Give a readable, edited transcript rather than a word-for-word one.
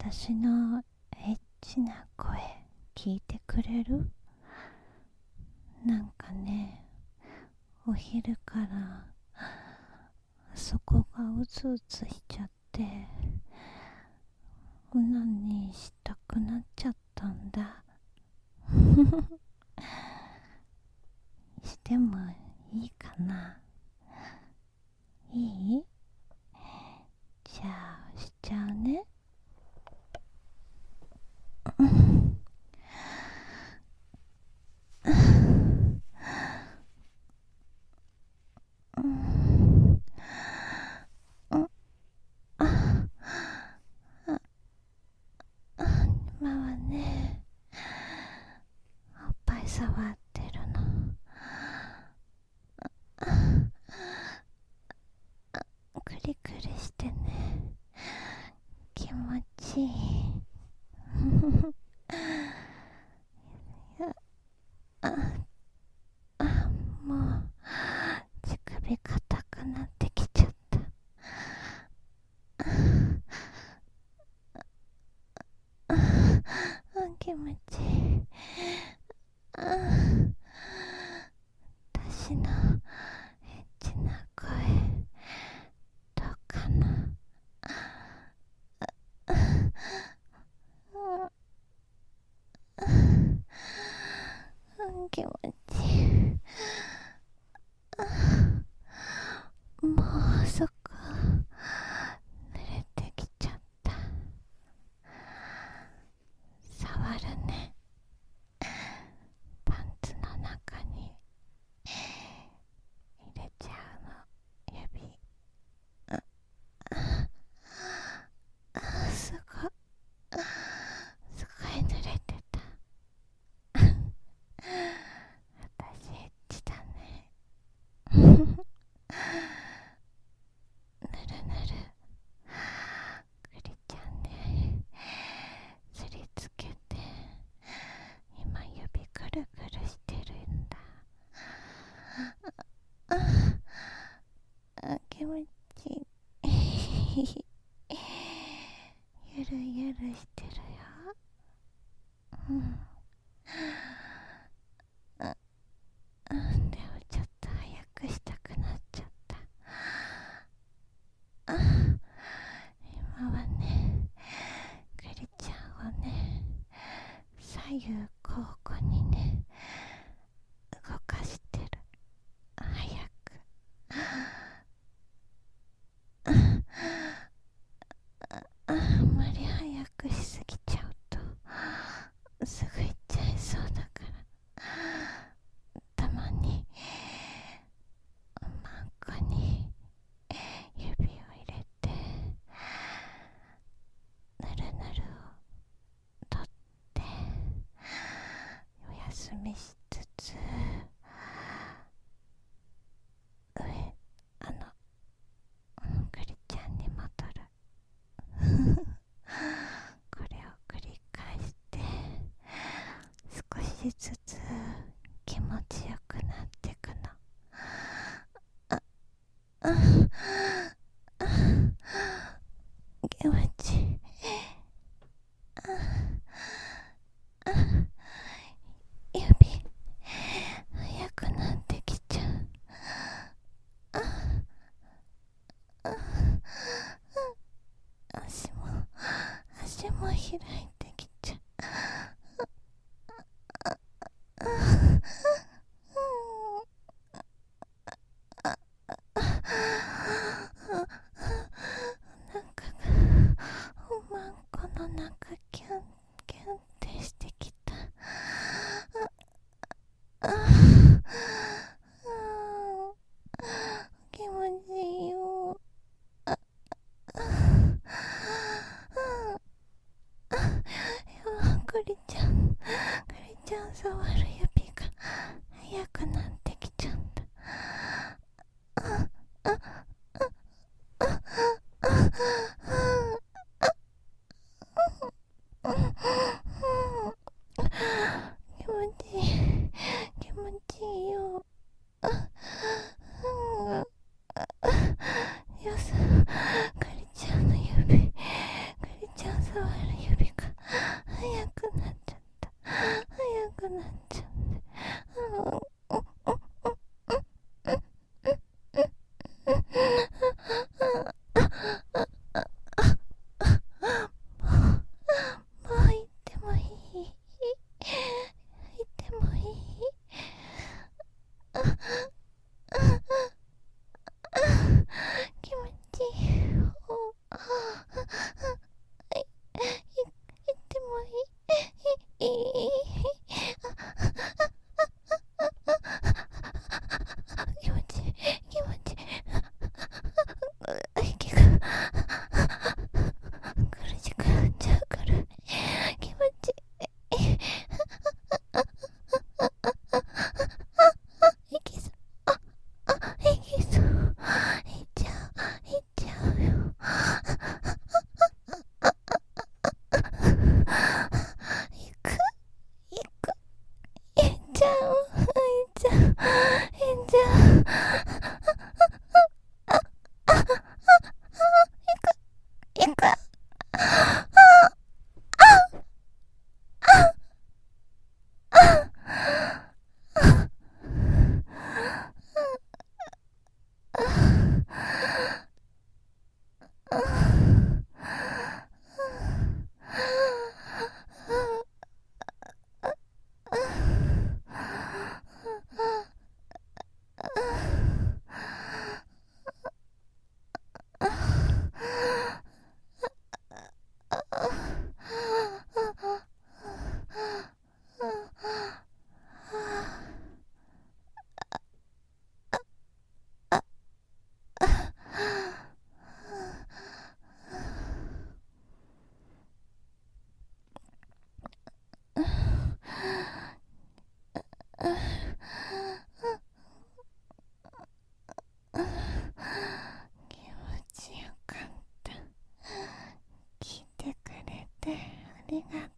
私のエッチな声聞いてくれる？なんかね、お昼からそこがうつうつしちゃってオナニーしたくなっちゃったんだ。してもいいかな？いい？じゃあしちゃうね。今はね、おっぱい触ってるの。クリクリしてね、気持ちいい。もう乳首硬くなってきちゃった。気持ちいい。私のエッチな声どうかな？気持ちいい。もうそこ濡れてきちゃった。触るね。パンツの中に入れちゃうの、指。すごい濡れてた。私エッチだね。ぬるぬるクリちゃんね、すりつけて今指くるくるしてるんだ。気持ちいい。ゆるゆるしてるよ。でもちょっと早くしたくなっちゃった。今はね、クリちゃんをね、左右交互にね動かしてる。早く。あんまり早くしすぎちゃうとすぐ行っちゃいそうだから、たまにマンコに指を入れてぬるぬるを取ってお休みしつつ、クリちゃんに戻る。これを繰り返して少しずつ気持ちよくなってくの。気持ちいい。指速くなってきちゃう。足も開いてきちゃう。マンコの中キュンキュンってしてきた。気持ちいいよ。クリちゃん触る指が速くなってきちゃった。気持ちいい。気持ちいいよ。よし、クリちゃんの指、クリちゃん触る気持ちよかった。聞いてくれてありが